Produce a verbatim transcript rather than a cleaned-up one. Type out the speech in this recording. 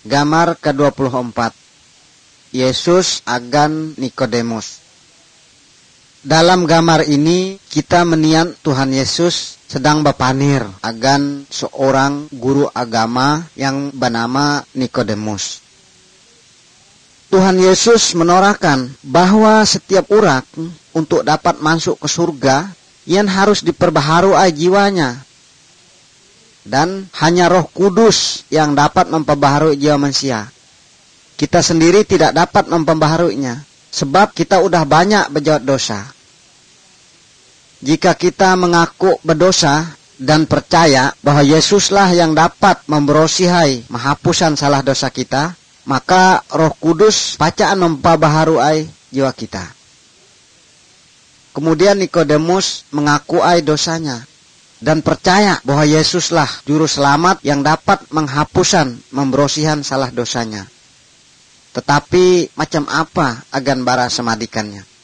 Gambar ke dua puluh empat. Yesus agan Nikodemus. Dalam gambar ini kita menian Tuhan Yesus sedang bapanir agan seorang guru agama yang bernama Nikodemus. Tuhan Yesus menorahkan bahwa setiap orang untuk dapat masuk ke surga yang harus diperbaharui jiwanya. Dan hanya Roh Kudus yang dapat memperbaharui jiwa manusia. Kita sendiri tidak dapat memperbaharuinya, sebab kita udah banyak berbuat dosa. Jika kita mengaku berdosa dan percaya bahwa Yesuslah yang dapat membersihai, menghapusan salah dosa kita, maka Roh Kudus bacaan memperbaharui jiwa kita. Kemudian Nikodemus mengakui dosanya dan percaya bahwa Yesuslah juru selamat yang dapat menghapusan, membersihkan salah dosanya. Tetapi macam apa agan bara semadikannya?